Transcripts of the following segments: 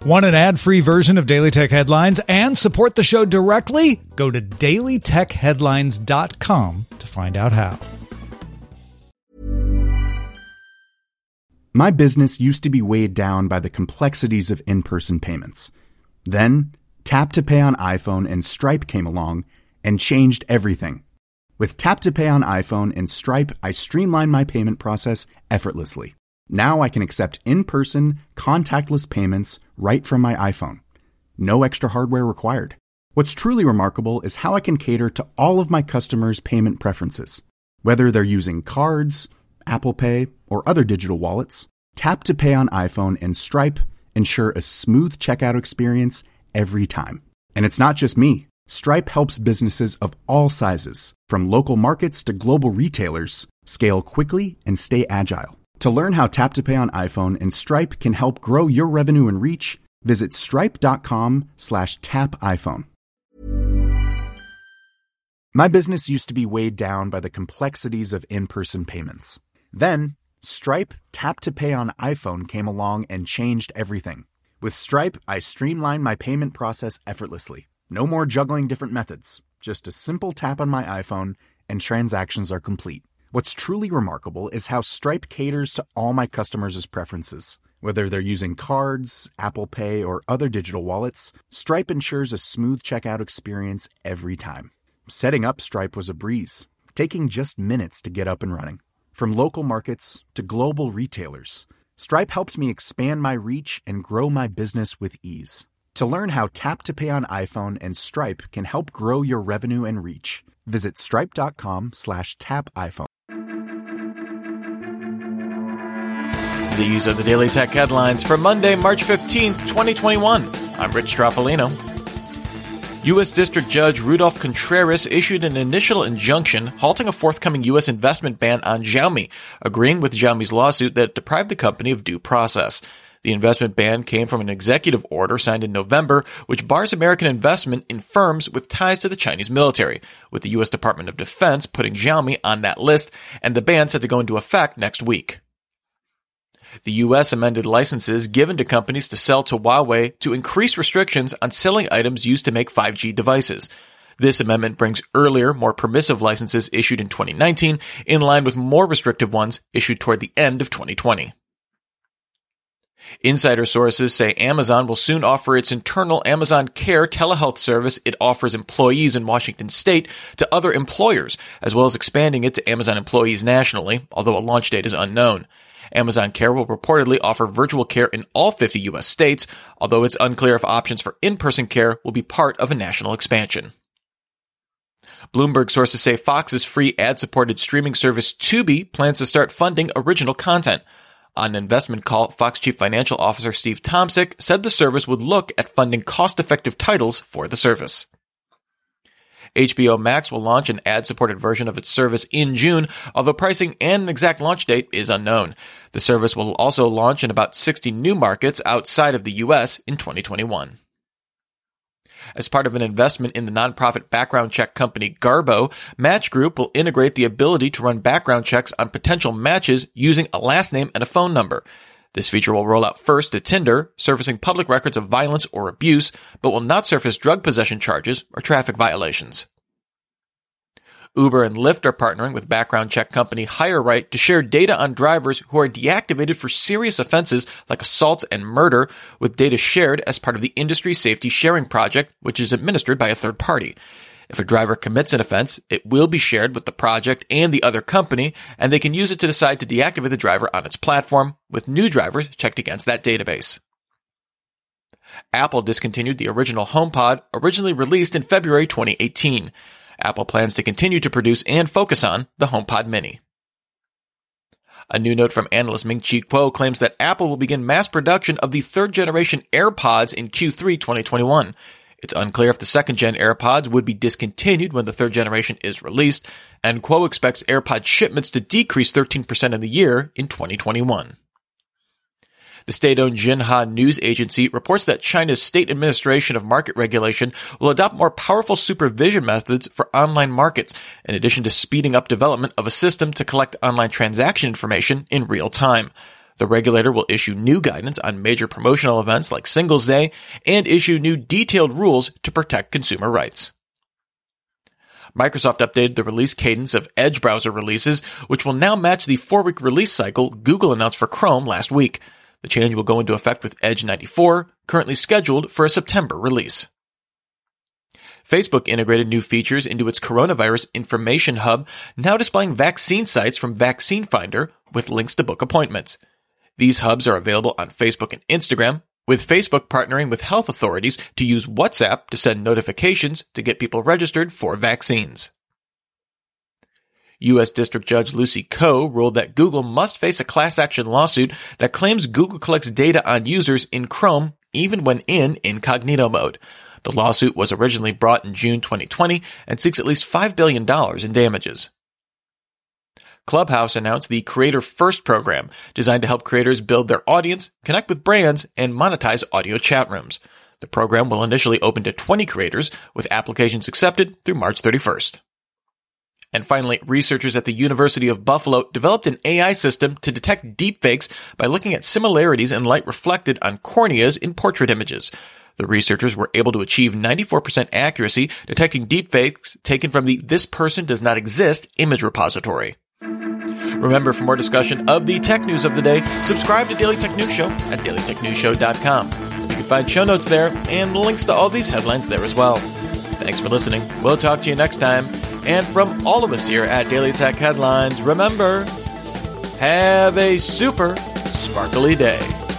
Want an ad-free version of Daily Tech Headlines and support the show directly? Go to dailytechheadlines.com to find out how. My business used to be weighed down by the complexities of in-person payments. Then, Tap to Pay on iPhone and Stripe came along and changed everything. With Tap to Pay on iPhone and Stripe, I streamlined my payment process effortlessly. Now I can accept in-person, contactless payments right from my iPhone. No extra hardware required. What's truly remarkable is how I can cater to all of my customers' payment preferences. Whether they're using cards, Apple Pay, or other digital wallets, Tap to Pay on iPhone and Stripe ensure a smooth checkout experience every time. And it's not just me. Stripe helps businesses of all sizes, from local markets to global retailers, scale quickly and stay agile. To learn how Tap to Pay on iPhone and Stripe can help grow your revenue and reach, visit stripe.com/tapiphone. My business used to be weighed down by the complexities of in-person payments. Then, Stripe Tap to Pay on iPhone came along and changed everything. With Stripe, I streamlined my payment process effortlessly. No more juggling different methods. Just a simple tap on my iPhone and transactions are complete. What's truly remarkable is how Stripe caters to all my customers' preferences. Whether they're using cards, Apple Pay, or other digital wallets, Stripe ensures a smooth checkout experience every time. Setting up Stripe was a breeze, taking just minutes to get up and running. From local markets to global retailers, Stripe helped me expand my reach and grow my business with ease. To learn how Tap to Pay on iPhone and Stripe can help grow your revenue and reach, visit stripe.com/tapiphone. These are the Daily Tech Headlines for Monday, March 15th, 2021. I'm Rich Strappolino. U.S. District Judge Rudolph Contreras issued an initial injunction halting a forthcoming U.S. investment ban on Xiaomi, agreeing with Xiaomi's lawsuit that it deprived the company of due process. The investment ban came from an executive order signed in November, which bars American investment in firms with ties to the Chinese military, with the U.S. Department of Defense putting Xiaomi on that list, and the ban set to go into effect next week. The U.S. amended licenses given to companies to sell to Huawei to increase restrictions on selling items used to make 5G devices. This amendment brings earlier, more permissive licenses issued in 2019 in line with more restrictive ones issued toward the end of 2020. Insider sources say Amazon will soon offer its internal Amazon Care telehealth service it offers employees in Washington state to other employers, as well as expanding it to Amazon employees nationally, although a launch date is unknown. Amazon Care will reportedly offer virtual care in all 50 U.S. states, although it's unclear if options for in-person care will be part of a national expansion. Bloomberg sources say Fox's free ad-supported streaming service Tubi plans to start funding original content. On an investment call, Fox Chief Financial Officer Steve Tomsic said the service would look at funding cost-effective titles for the service. HBO Max will launch an ad-supported version of its service in June, although pricing and an exact launch date is unknown. The service will also launch in about 60 new markets outside of the U.S. in 2021. As part of an investment in the nonprofit background check company Garbo, Match Group will integrate the ability to run background checks on potential matches using a last name and a phone number. This feature will roll out first to Tinder, surfacing public records of violence or abuse, but will not surface drug possession charges or traffic violations. Uber and Lyft are partnering with background check company HireRight to share data on drivers who are deactivated for serious offenses like assaults and murder, with data shared as part of the Industry Safety Sharing Project, which is administered by a third party. If a driver commits an offense, it will be shared with the project and the other company, and they can use it to decide to deactivate the driver on its platform, with new drivers checked against that database. Apple discontinued the original HomePod, originally released in February 2018. Apple plans to continue to produce and focus on the HomePod Mini. A new note from analyst Ming-Chi Kuo claims that Apple will begin mass production of the third-generation AirPods in Q3 2021. It's unclear if the second-gen AirPods would be discontinued when the third generation is released, and Kuo expects AirPod shipments to decrease 13% in the year in 2021. The state-owned Xinhua News Agency reports that China's State Administration of Market Regulation will adopt more powerful supervision methods for online markets, in addition to speeding up development of a system to collect online transaction information in real time. The regulator will issue new guidance on major promotional events like Singles Day and issue new detailed rules to protect consumer rights. Microsoft updated the release cadence of Edge browser releases, which will now match the 4-week release cycle Google announced for Chrome last week. The change will go into effect with Edge 94, currently scheduled for a September release. Facebook integrated new features into its coronavirus information hub, now displaying vaccine sites from Vaccine Finder with links to book appointments. These hubs are available on Facebook and Instagram, with Facebook partnering with health authorities to use WhatsApp to send notifications to get people registered for vaccines. U.S. District Judge Lucy Koh ruled that Google must face a class action lawsuit that claims Google collects data on users in Chrome even when in incognito mode. The lawsuit was originally brought in June 2020 and seeks at least $5 billion in damages. Clubhouse announced the Creator First program, designed to help creators build their audience, connect with brands, and monetize audio chat rooms. The program will initially open to 20 creators, with applications accepted through March 31st. And finally, researchers at the University of Buffalo developed an AI system to detect deepfakes by looking at similarities in light reflected on corneas in portrait images. The researchers were able to achieve 94% accuracy detecting deepfakes taken from the This Person Does Not Exist image repository. Remember, for more discussion of the tech news of the day, subscribe to Daily Tech News Show at dailytechnewsshow.com. You can find show notes there and links to all these headlines there as well. Thanks for listening. We'll talk to you next time. And from all of us here at Daily Tech Headlines, remember, have a super sparkly day.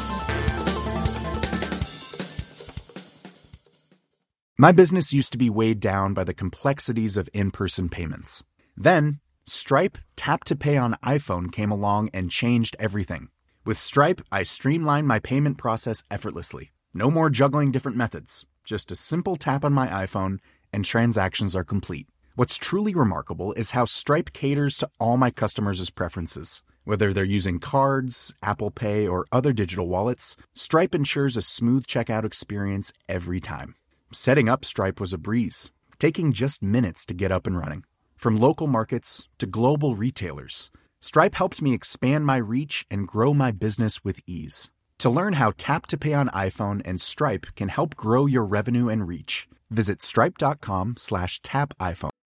My business used to be weighed down by the complexities of in-person payments. Then, Stripe Tap to Pay on iPhone came along and changed everything. With Stripe, I streamlined my payment process effortlessly. No more juggling different methods. Just a simple tap on my iPhone and transactions are complete. What's truly remarkable is how Stripe caters to all my customers' preferences. Whether they're using cards, Apple Pay, or other digital wallets, Stripe ensures a smooth checkout experience every time. Setting up Stripe was a breeze, taking just minutes to get up and running. From local markets to global retailers, Stripe helped me expand my reach and grow my business with ease. To learn how Tap to Pay on iPhone and Stripe can help grow your revenue and reach, visit stripe.com/tapiphone.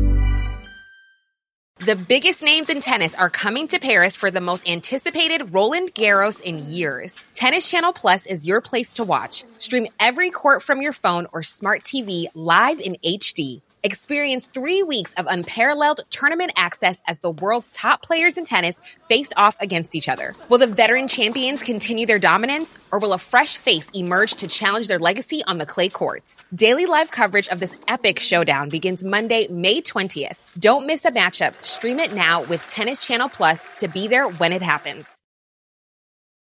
The biggest names in tennis are coming to Paris for the most anticipated Roland Garros in years. Tennis Channel Plus is your place to watch. Stream every court from your phone or smart TV live in HD. Experience 3 weeks of unparalleled tournament access as the world's top players in tennis face off against each other. Will the veteran champions continue their dominance, or will a fresh face emerge to challenge their legacy on the clay courts? Daily live coverage of this epic showdown begins Monday, May 20th. Don't miss a matchup. Stream it now with Tennis Channel Plus to be there when it happens.